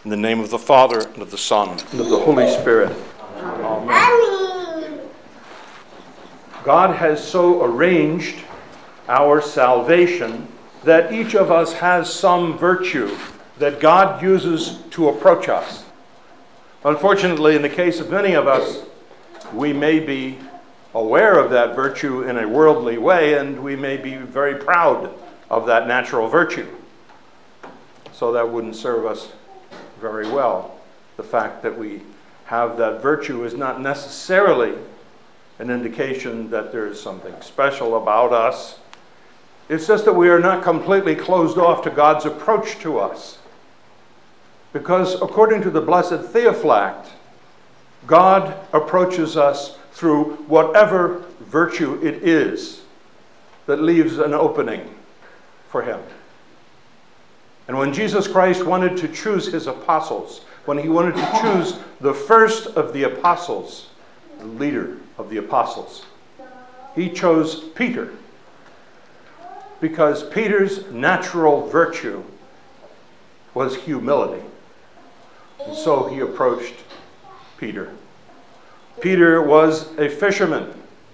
In the name of the Father, and of the Son, and of the Holy Spirit. Amen. God has so arranged our salvation that each of us has some virtue that God uses to approach us. Unfortunately, in the case of many of us, we may be aware of that virtue in a worldly way, and we may be very proud of that natural virtue. So that wouldn't serve us very well. The fact that we have that virtue is not necessarily an indication that there is something special about us. It's just that we are not completely closed off to God's approach to us. Because according to the Blessed Theophylact, God approaches us through whatever virtue it is that leaves an opening for him. And when Jesus Christ wanted to choose his apostles, when he wanted to choose the first of the apostles, the leader of the apostles, he chose Peter, because Peter's natural virtue was humility. And so he approached Peter. Peter was a fisherman.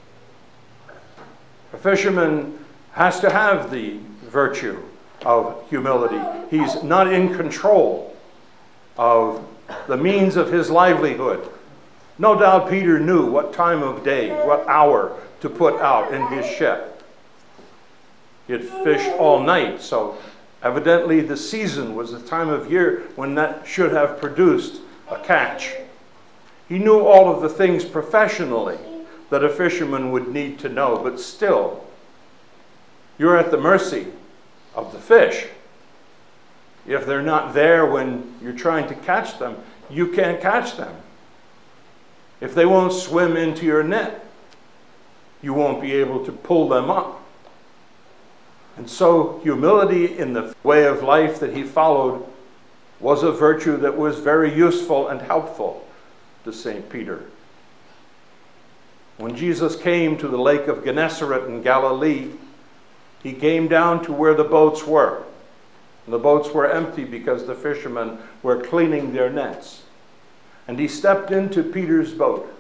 A fisherman has to have the virtue of humility. He's not in control of the means of his livelihood. No doubt Peter knew what time of day, what hour to put out in his ship. He had fished all night, so evidently the season was the time of year when that should have produced a catch. He knew all of the things professionally that a fisherman would need to know, but still, you're at the mercy of the fish. If they're not there when you're trying to catch them, you can't catch them. If they won't swim into your net, you won't be able to pull them up. And so humility in the way of life that he followed was a virtue that was very useful and helpful to St. Peter. When Jesus came to the lake of Gennesaret in Galilee, he came down to where the boats were. And the boats were empty because the fishermen were cleaning their nets. And he stepped into Peter's boat.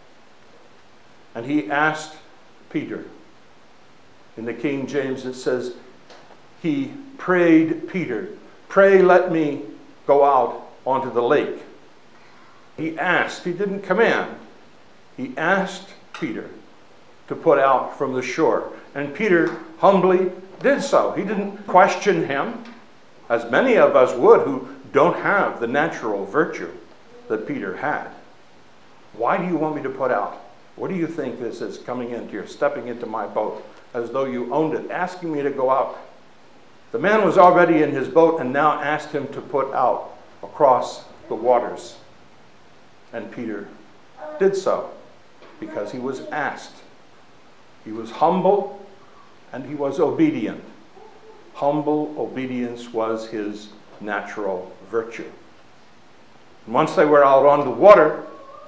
And he asked Peter. In the King James it says, he prayed Peter, "Pray let me go out onto the lake." He asked, he didn't command. He asked Peter to put out from the shore. And Peter humbly did so. He didn't question him, as many of us would who don't have the natural virtue that Peter had. Why do you want me to put out? What do you think this is coming into? You're stepping into my boat as though you owned it, asking me to go out. The man was already in his boat and now asked him to put out across the waters. And Peter did so because he was asked. He was humble and he was obedient. Humble obedience was his natural virtue. And once they were out on the water,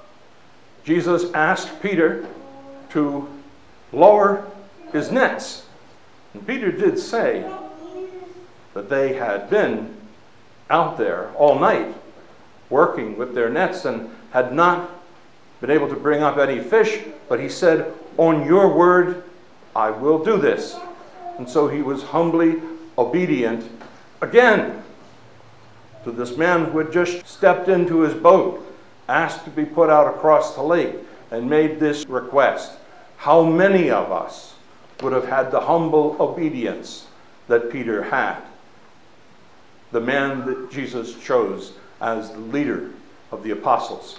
Jesus asked Peter to lower his nets. And Peter did say that they had been out there all night working with their nets and had not been able to bring up any fish, but he said, "On your word, I will do this." And so he was humbly obedient again to this man who had just stepped into his boat, asked to be put out across the lake, and made this request. How many of us would have had the humble obedience that Peter had? The man that Jesus chose as the leader of the apostles.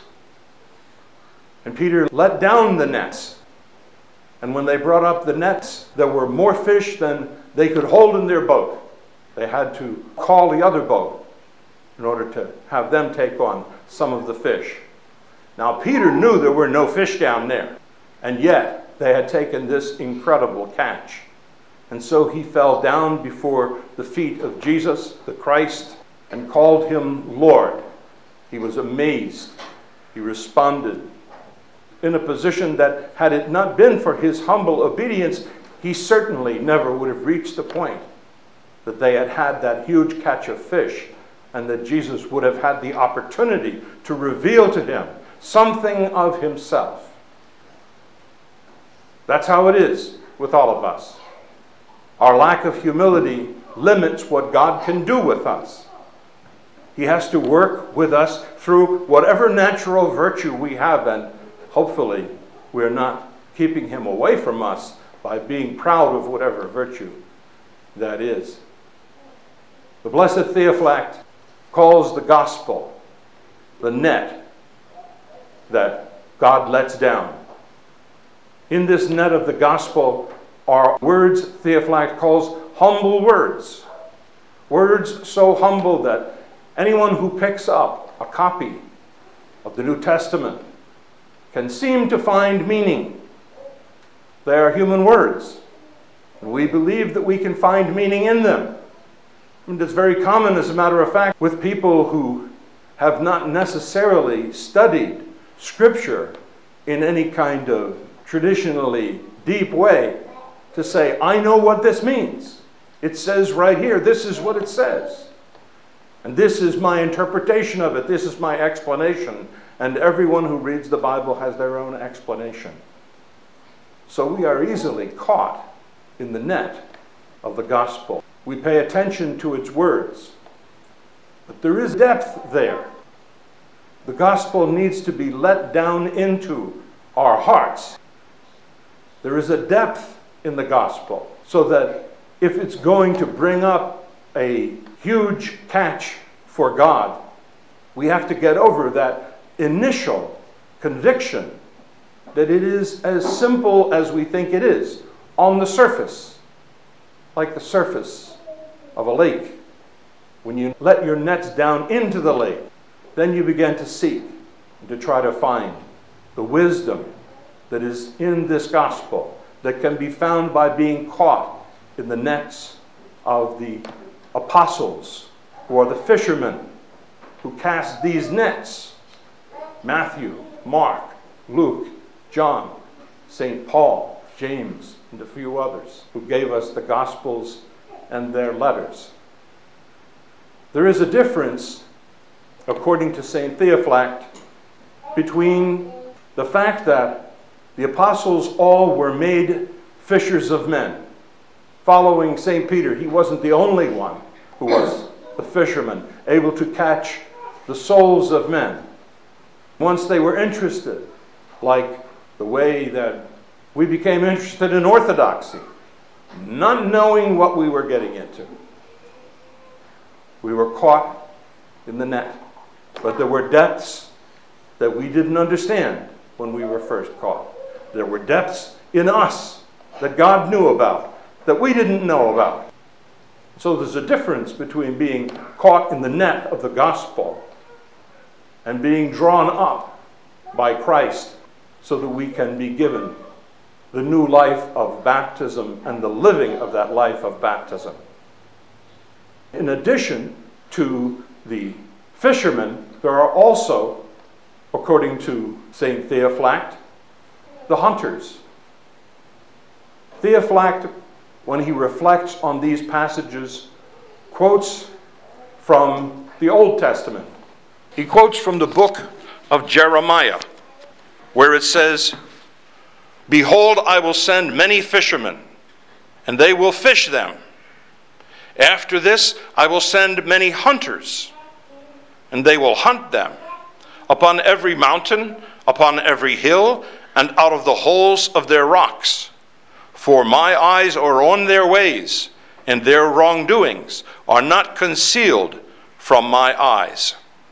And Peter let down the nets. And when they brought up the nets, there were more fish than they could hold in their boat. They had to call the other boat in order to have them take on some of the fish. Now Peter knew there were no fish down there, and yet they had taken this incredible catch. And so he fell down before the feet of Jesus, the Christ, and called him Lord. He was amazed. He responded in a position that, had it not been for his humble obedience, he certainly never would have reached the point that they had had that huge catch of fish and that Jesus would have had the opportunity to reveal to him something of himself. That's how it is with all of us. Our lack of humility limits what God can do with us. He has to work with us through whatever natural virtue we have, and hopefully we're not keeping him away from us by being proud of whatever virtue that is. The Blessed Theophylact calls the gospel the net that God lets down. In this net of the gospel are words Theophylact calls humble words. Words so humble that anyone who picks up a copy of the New Testament can seem to find meaning. They are human words, and we believe that we can find meaning in them. And it's very common, as a matter of fact, with people who have not necessarily studied Scripture in any kind of traditionally deep way, to say, I know what this means. It says right here, this is what it says. And this is my interpretation of it. This is my explanation. And everyone who reads the Bible has their own explanation. So we are easily caught in the net of the gospel. We pay attention to its words. But there is depth there. The gospel needs to be let down into our hearts. There is a depth in the gospel, so that if it's going to bring up a huge catch for God, we have to get over that initial conviction that it is as simple as we think it is on the surface, like the surface of a lake. When you let your nets down into the lake, then you begin to seek and to try to find the wisdom that is in this gospel, that can be found by being caught in the nets of the apostles, who are the fishermen who cast these nets. Matthew, Mark, Luke, John, St. Paul, James, and a few others who gave us the Gospels and their letters. There is a difference, according to St. Theophylact, between the fact that the apostles all were made fishers of men. Following St. Peter, he wasn't the only one who was the fisherman, able to catch the souls of men. Once they were interested, like the way that we became interested in orthodoxy, not knowing what we were getting into. We were caught in the net. But there were depths that we didn't understand when we were first caught. There were depths in us that God knew about, that we didn't know about. So there's a difference between being caught in the net of the gospel and being drawn up by Christ so that we can be given the new life of baptism and the living of that life of baptism. In addition to the fishermen, there are also, according to St. Theophylact, the hunters. Theophylact, when he reflects on these passages, quotes from the Old Testament. He quotes from the book of Jeremiah, where it says, "Behold, I will send many fishermen, and they will fish them. After this, I will send many hunters, and they will hunt them upon every mountain, upon every hill, and out of the holes of their rocks. For my eyes are on their ways, and their wrongdoings are not concealed from my eyes."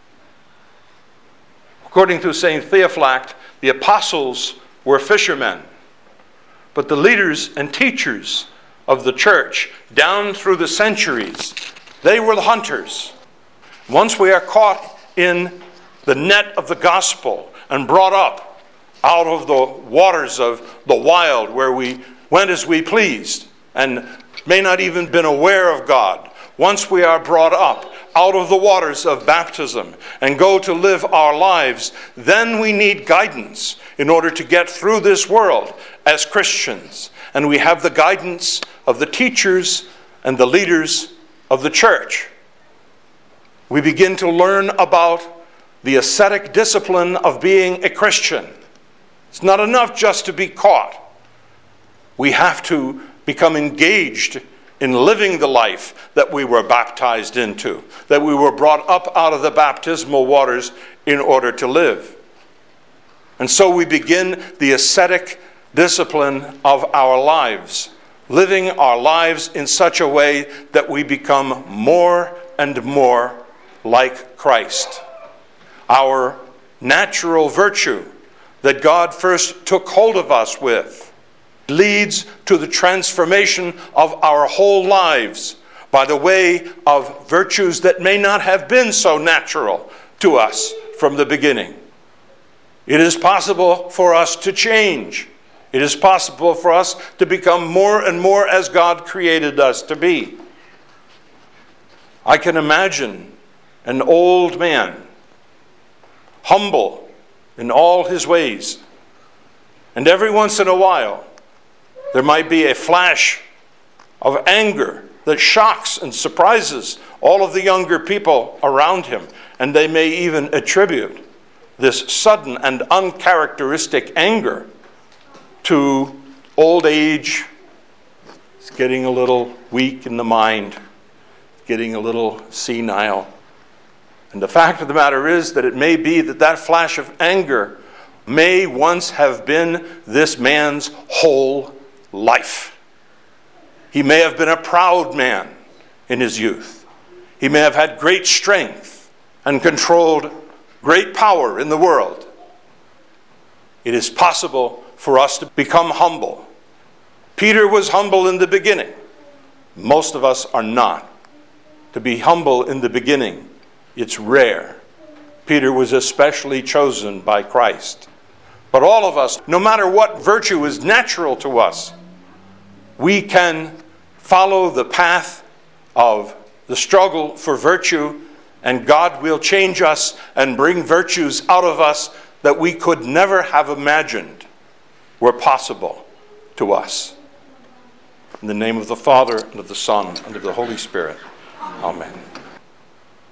According to St. Theophylact, the apostles were fishermen, but the leaders and teachers of the church down through the centuries, they were the hunters. Once we are caught in the net of the gospel and brought up out of the waters of the wild, where we went as we pleased and may not even been aware of God, once we are brought up out of the waters of baptism and go to live our lives, then we need guidance in order to get through this world as Christians. And we have the guidance of the teachers and the leaders of the church. We begin to learn about the ascetic discipline of being a Christian. It's not enough just to be caught. We have to become engaged in living the life that we were baptized into, that we were brought up out of the baptismal waters in order to live. And so we begin the ascetic discipline of our lives, living our lives in such a way that we become more and more like Christ. Our natural virtue that God first took hold of us with leads to the transformation of our whole lives by the way of virtues that may not have been so natural to us from the beginning. It is possible for us to change. It is possible for us to become more and more as God created us to be. I can imagine an old man, humble in all his ways, and every once in a while there might be a flash of anger that shocks and surprises all of the younger people around him, and they may even attribute this sudden and uncharacteristic anger to old age. It's getting a little weak in the mind, getting a little senile. And the fact of the matter is that it may be that that flash of anger may once have been this man's whole life. He may have been a proud man in his youth. He may have had great strength and controlled great power in the world. It is possible for us to become humble. Peter was humble in the beginning. Most of us are not. To be humble in the beginning, it's rare. Peter was especially chosen by Christ. But all of us, no matter what virtue is natural to us, we can follow the path of the struggle for virtue, and God will change us and bring virtues out of us that we could never have imagined were possible to us. In the name of the Father, and of the Son, and of the Holy Spirit. Amen.